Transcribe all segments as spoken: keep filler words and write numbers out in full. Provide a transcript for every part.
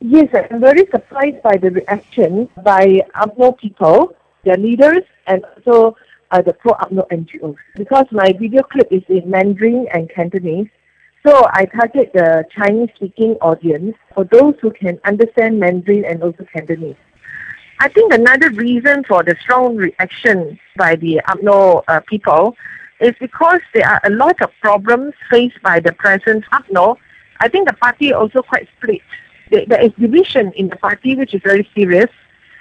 Yes, I'm very surprised by the reaction by U M N O people, their leaders, and also uh, the pro-U M N O N G Os. Because my video clip is in Mandarin and Cantonese, so I target the Chinese-speaking audience for those who can understand Mandarin and also Cantonese. I think another reason for the strong reaction by the U M N O uh, people is because there are a lot of problems faced by the present U M N O. I think the party also quite split. There is division in the party, which is very serious.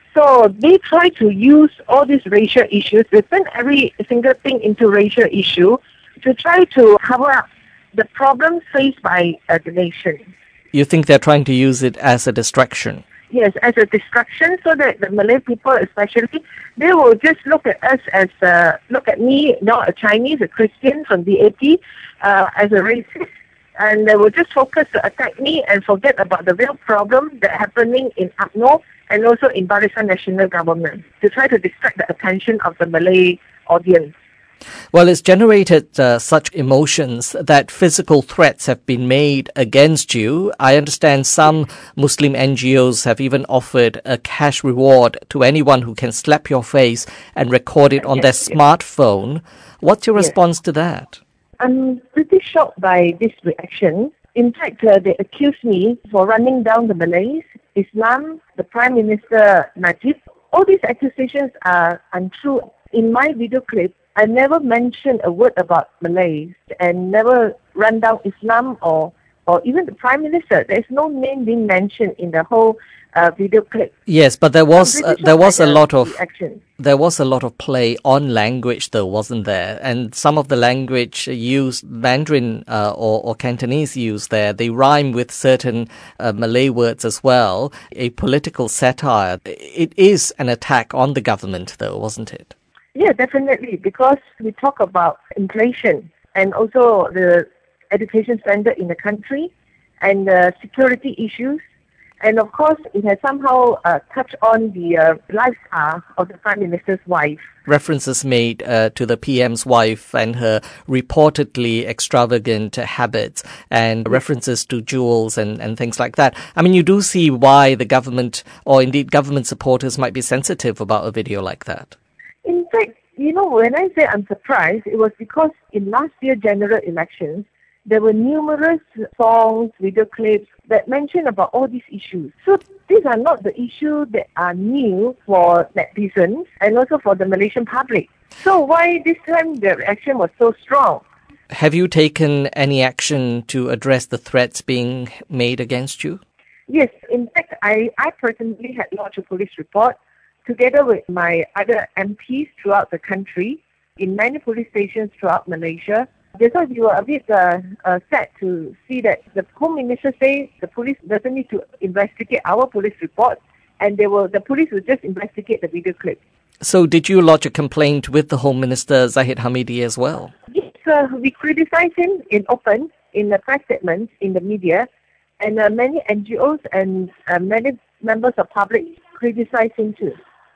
So they try to use all these racial issues, they turn every single thing into racial issue to try to cover up the problems faced by uh, the nation. You think they're trying to use it as a distraction? Yes, as a distraction, so that the Malay people especially, they will just look at us as, uh, look at me, not a Chinese, a Christian from the A P, uh, as a racist. And they will just focus to attack me and forget about the real problem that's happening in U M N O and also in Barisan Nasional Government to try to distract the attention of the Malay audience. Well, it's generated uh, such emotions that physical threats have been made against you. I understand some Muslim N G Os have even offered a cash reward to anyone who can slap your face and record it on yes, their yes. smartphone. What's your yes. response to that? I'm pretty shocked by this reaction. In fact, uh, they accused me for running down the Malays, Islam, the Prime Minister Najib. All these accusations are untrue. In my video clip, I never mentioned a word about Malays and never run down Islam or, or even the Prime Minister. There's no name being mentioned in the whole uh, video clip. Yes, but there was uh, there was a lot of reaction. There was a lot of play on language, though, wasn't there? And some of the language used, Mandarin uh, or, or Cantonese used there, they rhyme with certain uh, Malay words as well. A political satire. It is an attack on the government, though, wasn't it? Yeah, definitely, because we talk about inflation and also the education standard in the country and uh, security issues. And of course, it has somehow uh, touched on the uh, lifestyle of the Prime Minister's wife. References made uh, to the P M's wife and her reportedly extravagant habits, and references to jewels and, and things like that. I mean, you do see why the government, or indeed government supporters, might be sensitive about a video like that. In fact, you know, when I say I'm surprised, it was because in last year's general elections, there were numerous songs, video clips that mention about all these issues. So these are not the issues that are new for netizens and also for the Malaysian public. So why this time the reaction was so strong? Have you taken any action to address the threats being made against you? Yes, in fact, I, I personally had lodged a police report together with my other M Ps throughout the country in many police stations throughout Malaysia. That's why we were a bit uh, uh, sad to see that the Home Minister says the police doesn't need to investigate our police report, and they will, the police will just investigate the video clip. So did you lodge a complaint with the Home Minister, Zahid Hamidi, as well? Yes, uh, we criticise him in open, in the press statements, in the media, and uh, many N G Os and uh, many members of public criticise him too.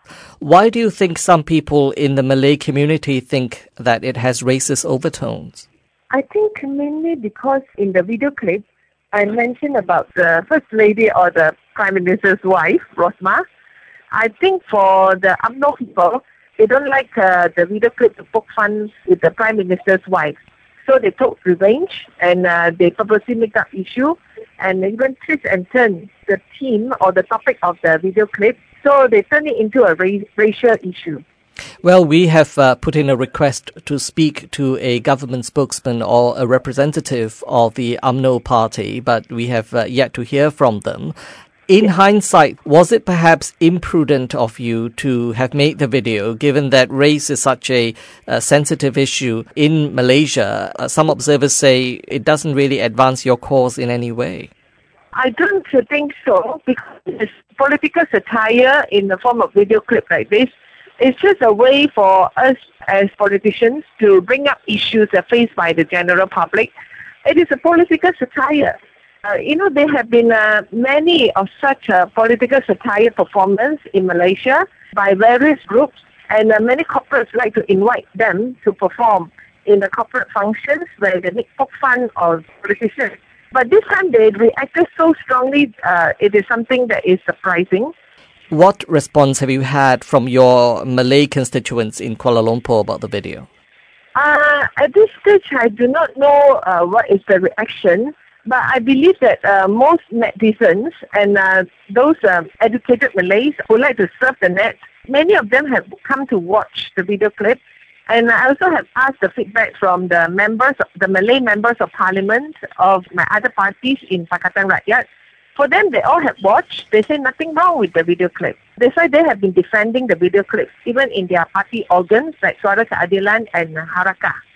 Why do you think some people in the Malay community think that it has racist overtones? I think mainly because in the video clip, I mentioned about the First Lady or the Prime Minister's wife, Rosmah. I think for the U M N O people, they don't like uh, the video clip to poke fun with the Prime Minister's wife. So they took revenge and uh, they purposely make up issue and even twist and turn the theme or the topic of the video clip. So they turn it into a ra- racial issue. Well, we have uh, put in a request to speak to a government spokesman or a representative of the U M N O party, but we have uh, yet to hear from them. In yes. hindsight, was it perhaps imprudent of you to have made the video, given that race is such a uh, sensitive issue in Malaysia? Uh, some observers say it doesn't really advance your cause in any way. I don't think so, because it's political satire in the form of video clip like this. It's just a way for us as politicians to bring up issues that are faced by the general public. It is a political satire. Uh, you know, there have been uh, many of such uh, political satire performance in Malaysia by various groups, and uh, many corporates like to invite them to perform in the corporate functions where they make poke fun of politicians. But this time they reacted so strongly, uh, it is something that is surprising. What response have you had from your Malay constituents in Kuala Lumpur about the video? Uh, at this stage, I do not know uh, what is the reaction, but I believe that uh, most netizens and uh, those uh, educated Malays who like to surf the net, many of them have come to watch the video clip. And I also have asked the feedback from the members, the Malay members of parliament of my other parties in Pakatan Rakyat. For them, they all have watched. They say nothing wrong with the video clip. That's why they have been defending the video clip, even in their party organs like Suara Keadilan and Harakah.